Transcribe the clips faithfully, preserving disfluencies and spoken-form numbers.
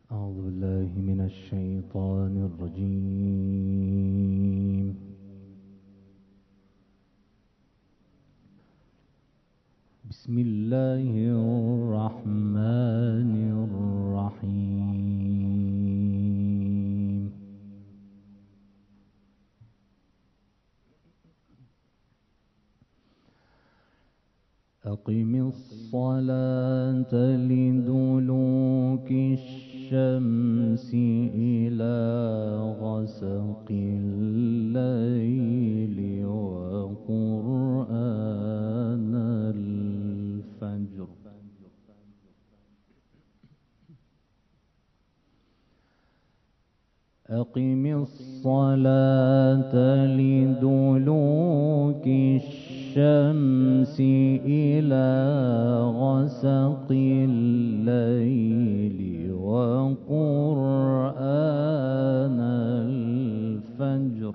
أعوذ بالله من الشيطان الرجيم. بسم الله الرحمن الرحيم. أقم الصلاة لدلوك الشمس إلى غسق الليل وقرآن الفجر أقم الصلاة لدلوك الشمس إلى غسق الليل وقرآن الفجر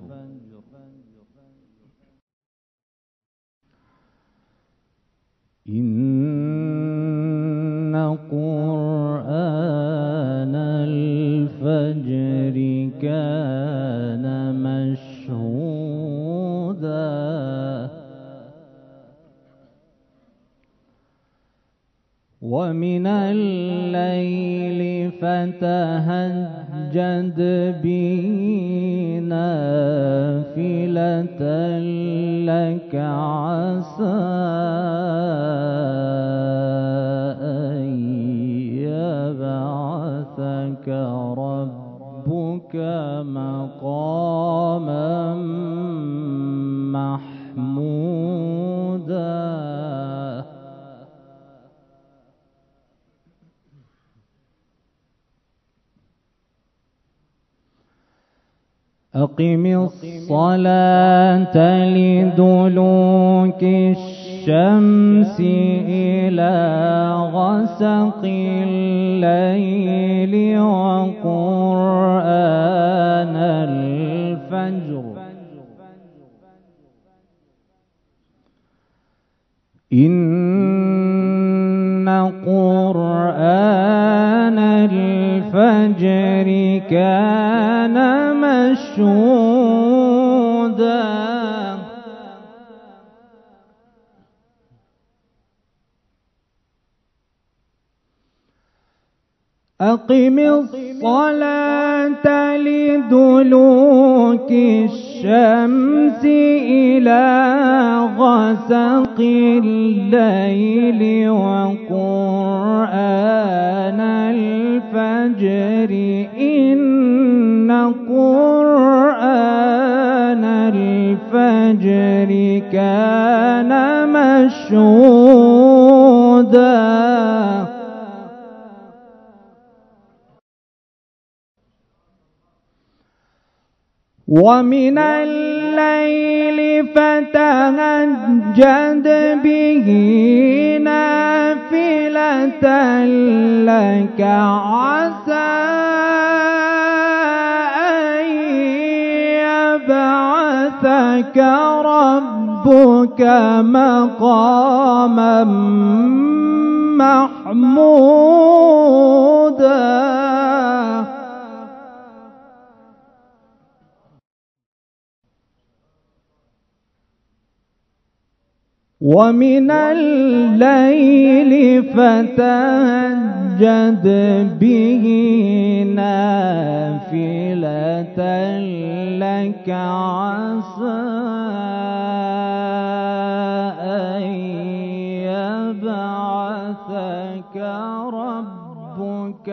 إن قرآن الفجر كان مشهودا ومن الليل فتهجد به نافلة لك عسى أن يبعثك ربك مقاما محمودا أقم الصلاة لدلوك الشمس إلى غسق الليل وقرآن الفجر إن قرآن الفجر كان مشهودا أقم الصلاة لدلوك الشمس إلى غسق الليل وقرآن الفجر إن قرآن الفجر كان مشهودا ومن الليل فتهجد به نافلة لك عسى أن يبعثك ربك مقاما محمودا ومن الليل فتهجد به نافلة لك عسى أن يبعثك ربك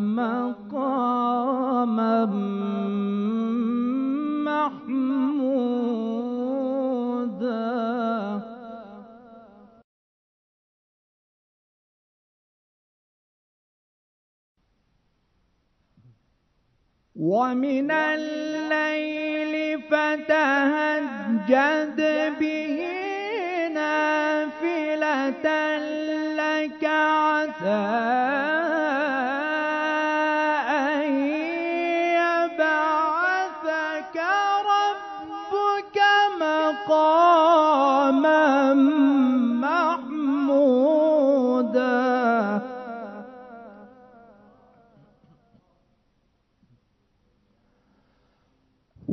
مقاما محمودا ومن الليل فتهجد به نافلة لك عسى أن يبعثك ربك مقاما محمودا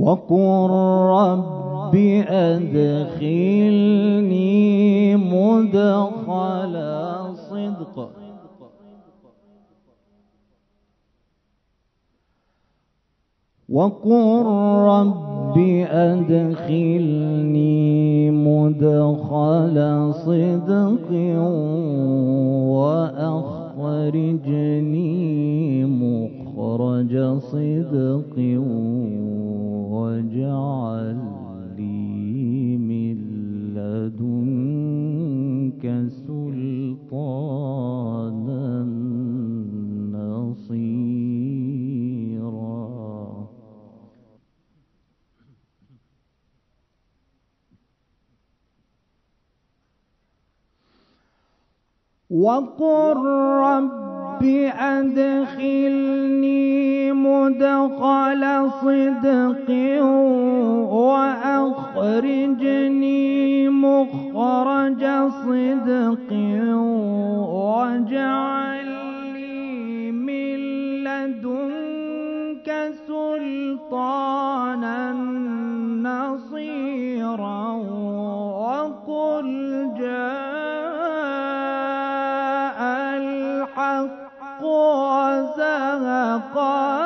وقل رب أدخلني مدخل صدق وقل رب أدخلني مدخل صدق وأخرجني مخرج صدق واجعل لي من لدنك سلطانا نصيرا. وقل رب أدخلني مدخل صدق وأخرجني مخرج صدق واجعل لي من لدنك سلطانا نصيرا. وقل جاء الحق وزهق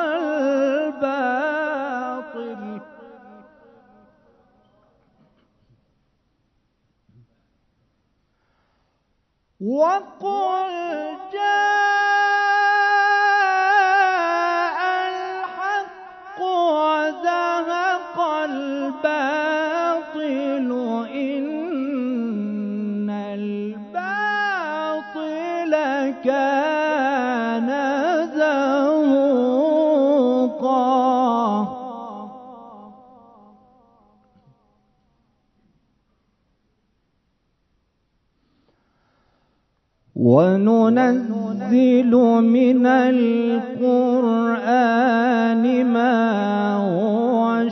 الباطل وقل جاء الحق وزهق الباطل إن الباطل كان زهوقا. وننزل من القرآن ما هو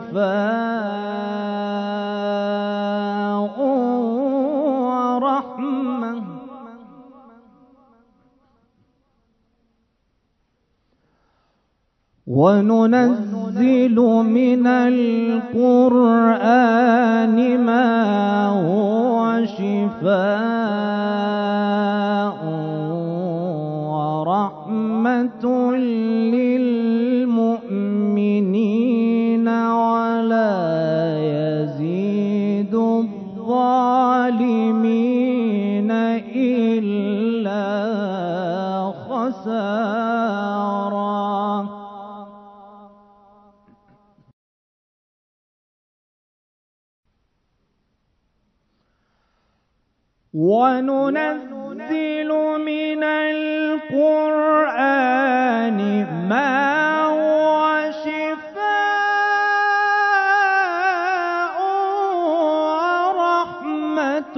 شفاء ورحمة وننزل من القرآن ما هو شفاء ورحمة للمؤمنين ولا يزيد الظالمين إلا خسارا. وننزل من القرآن ما هو شفاء ورحمة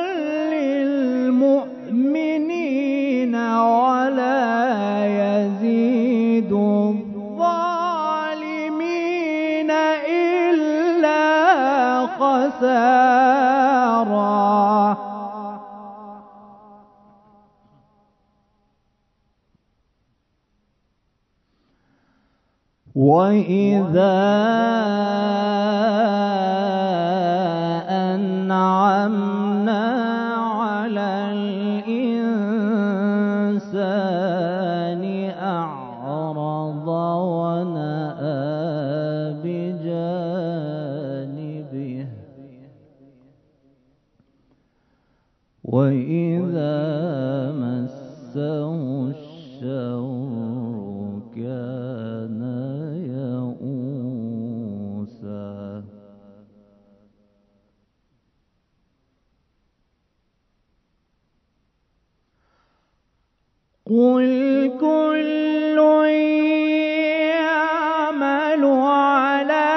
للمؤمنين ولا يزيد الظالمين إلا خسارا. وإذا أنعمنا على الإنسان أعرض ونأى بجانبه وإذا مسه الشر كان يئوسا. قل كل يعمل على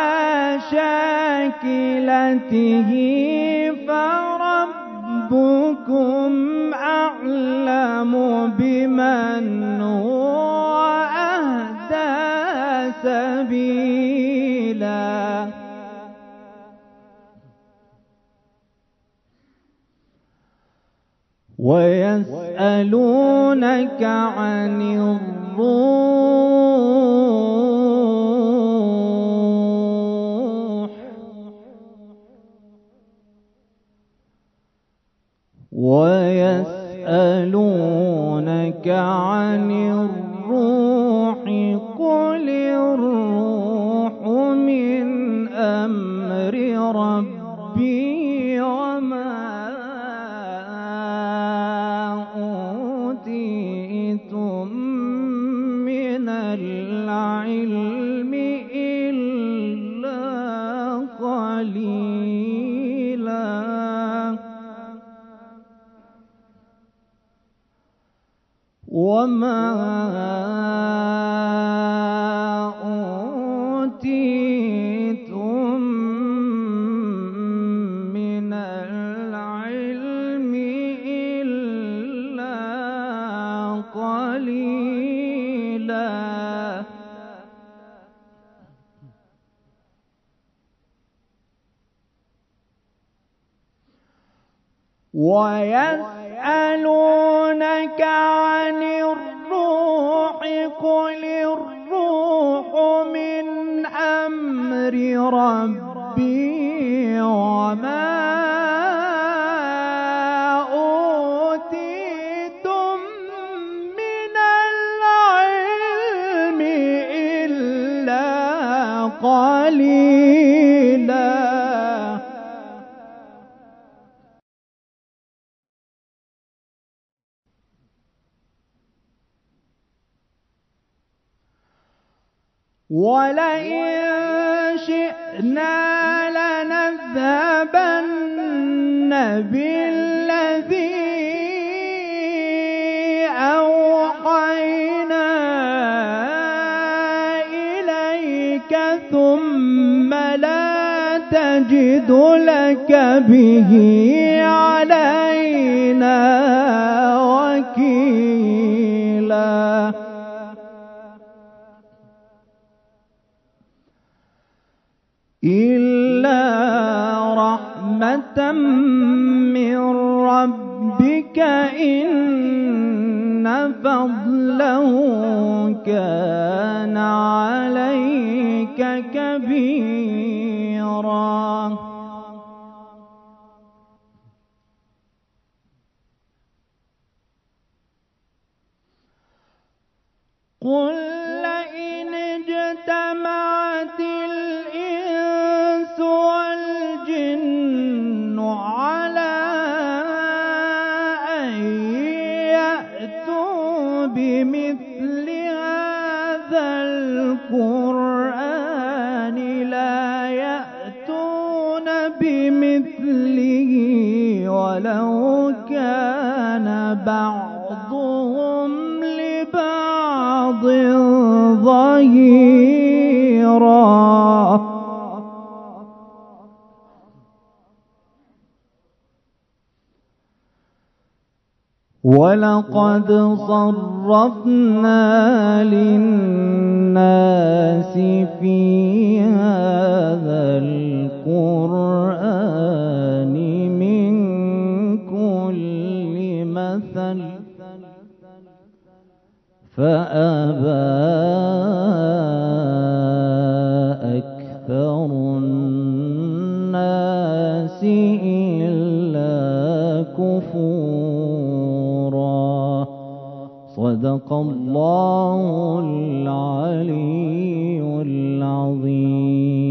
شاكلته فربكم أعلم بمن هو أهدى سبيلا. ويسألونك عن الروح وما أوتيتم من العلم إلا قليلا ويسألونك عن الروح قل الروح من أمر ربي وما أوتيتم من العلم إلا قليلا ولئن شئنا لنذهبن بالذي أوحينا إليك ثم لا تجد لك به علينا وكيلا إلا رحمة من ربك إن فضله كان عليك كبيرا قل لئن اجتمعت الإنس والجن على أن يأتوا بمثل هذا القرآن لا يأتون بمثله ولو كان بعضهم لبعض ظهيرا ولقد صرفنا للناس في هذا القرآن من كل مثل فأبى أكثر الناس إلا كفورا صدق الله العلي العظيم.